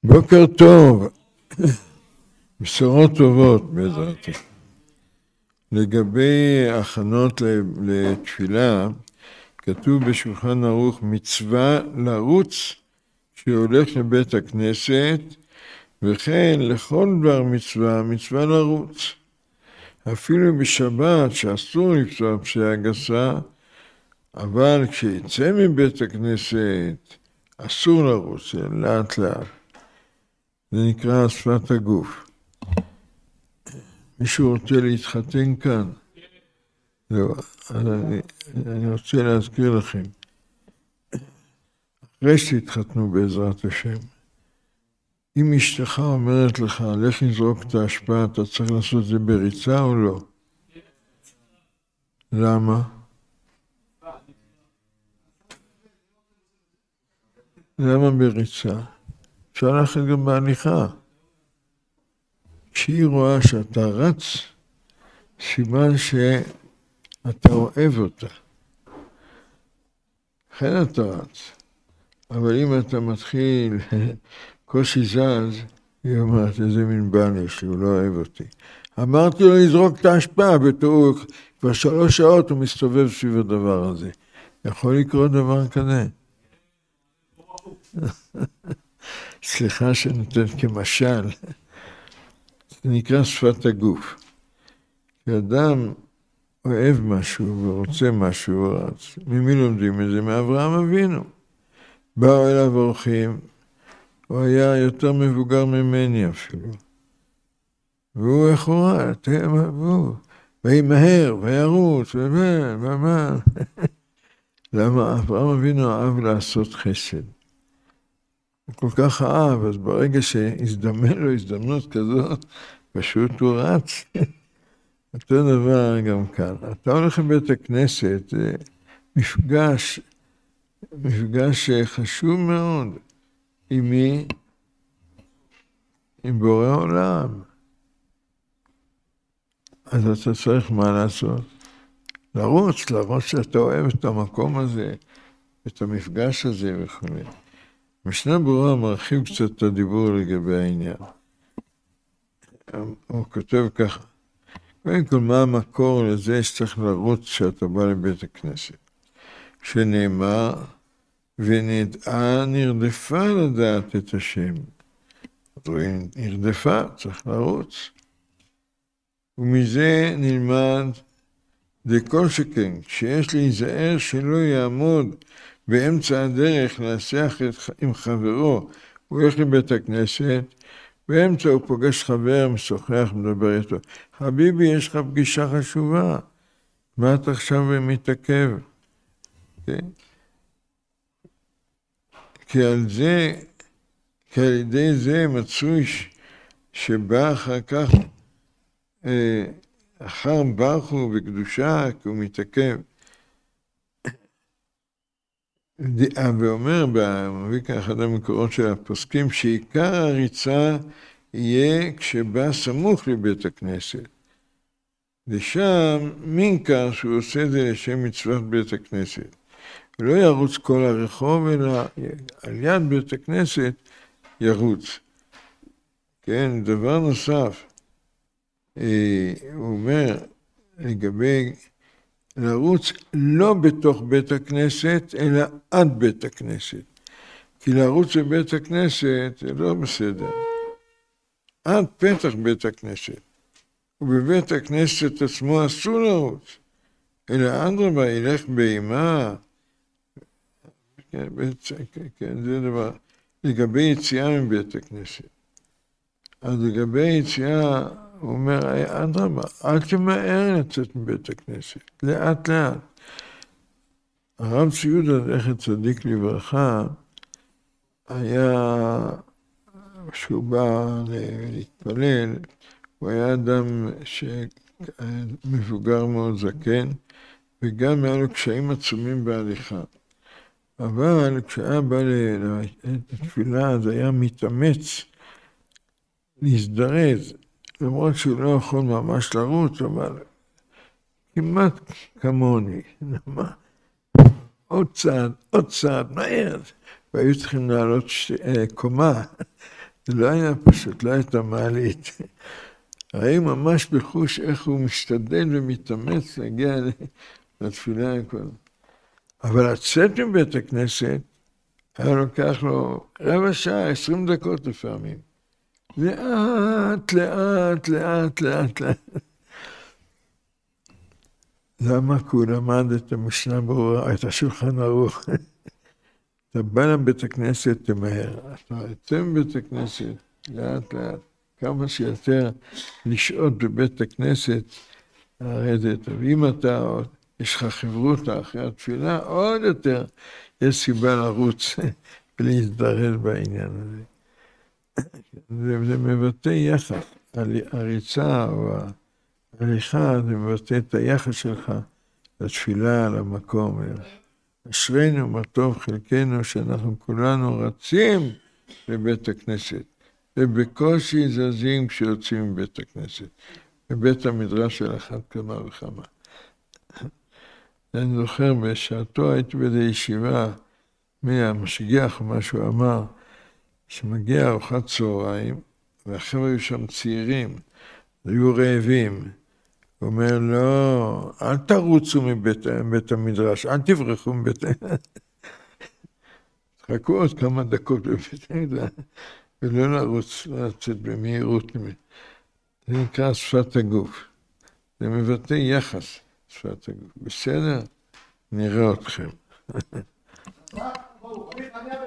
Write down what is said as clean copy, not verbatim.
בוקר טוב, בשורות טובות בעזרת השם. לגבי הכנות לתפילה, כתוב בשולחן ערוך מצווה לרוץ שהולך לבית הכנסת, וכן לכל דבר מצווה, מצווה לרוץ. אפילו בשבת שאסור לפצוע פציעה גסה, אבל כשיצא מבית הכנסת אסור לרוץ, לאט לאט. זה נקרא שפת הגוף. מישהו רוצה להתחתן כאן? לא, אני רוצה להזכיר לכם. אחרי שתתחתנו בעזרת השם, אם אשתך אומרת לך, לך לזרוק את ההשפעה, אתה צריך לעשות את זה בריצה או לא? למה? למה בריצה? אפשר ללכת גם בהליכה. כשהיא רואה שאתה רץ, סימן שאתה אוהב אותה. לכן אתה רץ. אבל אם אתה מתחיל קושי זז, היא אומרת, איזה מין בן יש לי, הוא לא אוהב אותי. אמרתי לו לזרוק את ההשפעה, בתור כבר 3 שעות הוא מסתובב סביב הדבר הזה. יכול לקרות דבר כזה? סליחה שנותן כמשל. זה נקרא שפת הגוף. כשאדם אוהב משהו ורוצה משהו, הוא רץ. ממי לומדים את זה? מאברהם אבינו. באו אליו אורחים, הוא היה יותר מבוגר ממני אפילו. והוא יכולה, תהם אהבו, וימהר, וירוץ, ומה. למה אברהם אבינו אהב לעשות חסד? הוא כל כך אהב, אז ברגע שהזדמן לו הזדמנות כזאת, פשוט הוא רץ. אותו דבר גם כאן. אתה הולך לבית הכנסת, זה מפגש חשוב מאוד. עם מי? עם בורא עולם. אז אתה צריך מה לעשות? לרוץ שאתה אוהב את המקום הזה, את המפגש הזה וכו'. משנה ברורה מרחיב קצת את הדיבור לגבי העניין. הוא כותב ככה, קודם כל מה המקור לזה שצריך לרוץ כשאתה בא לבית הכנסת? שנאמר, ונדעה נרדפה לדעת את השם. נרדפה, צריך לרוץ. ומזה נלמד דכל שכן, כשיש להיזהר שלא יעמוד באמצע הדרך להשיח עם חברו, הוא הולך לבית הכנסת, באמצע הוא פוגש חבר, משוחח, מדבר איתו. חביבי, יש לך פגישה חשובה, מה אתה עכשיו מתעכב? כי על ידי זה מצוי שבא אחר כך, אחר ברכו בקדושה, כי הוא מתעכב. ואומר, מביא כאן אחד המקורות של הפוסקים, שעיקר הריצה יהיה כשבא סמוך לבית הכנסת. ושם מינקר שהוא עושה את זה לשם מצוות בית הכנסת. הוא לא ירוץ כל הרחוב, אלא על יד בית הכנסת ירוץ. כן, דבר נוסף, הוא אומר לגבי לרוץ לא בתוך בית הכנסת, אלא עד בית הכנסת. כי לרוץ בבית הכנסת זה לא בסדר. עד פתח בית הכנסת. ובבית הכנסת עצמו אסור לרוץ. אלא אדרבה ילך באימה. כן, זה דבר. לגבי יציאה מבית הכנסת. אז לגבי יציאה, הוא אומר, אדרבה, אל תמהר לצאת מבית הכנסת, לאט לאט. הרב ציודה, זכר צדיק לברכה, היה, כשהוא בא להתפלל, הוא היה אדם מבוגר מאוד זקן, וגם היה לו קשיים עצומים בהליכה. אבל כשהיה בא לתפילה, אז היה מתאמץ להזדרז, למרות שהוא לא יכול ממש לרוץ, אבל כמעט כמוני. עוד צעד, מהר. והיו צריכים לעלות קומה, זה לא היה פשוט, לא הייתה מעלית. ראינו ממש בחוש איך הוא משתדל ומתאמץ להגיע לתפילה הכל. אבל לצאת מבית הכנסת, היה לוקח לו רבע שעה, 20 דקות לפעמים. לאט, לאט, לאט, לאט, לאט. למה? כי הוא למד את המשנה ברורה, את השולחן ערוך. אתה בא לבית הכנסת, תמהר. אתה יוצא מבית הכנסת, לאט לאט, כמה שיותר לשעות בבית הכנסת, לרדת. ואם אתה, יש לך חברותא אחרי התפילה, עוד יותר יש סיבה לרוץ ולהזדרז בעניין הזה. זה מבטא יחס, הריצה או ההליכה, זה מבטא את היחס שלך לתפילה, למקום. אשרינו מה טוב חלקנו שאנחנו כולנו רצים לבית הכנסת, ובקושי זזים כשיוצאים מבית הכנסת, בבית המדרש של אחת כמה וכמה. אני זוכר בשעתו הייתי באיזו ישיבה, מהמשגיח מה שהוא אמר, שמגיע ארוחת צהריים, והחבר'ה היו שם צעירים, היו רעבים. הוא אומר, לא, אל תרוצו מבית המדרש, אל תברחו מבית המדרש. תחכו עוד כמה דקות בבית המדרש, ולא לרוץ, לא לצאת במהירות. זה נקרא שפת הגוף. זה מבטא יחס, שפת הגוף. בסדר? נראה אתכם.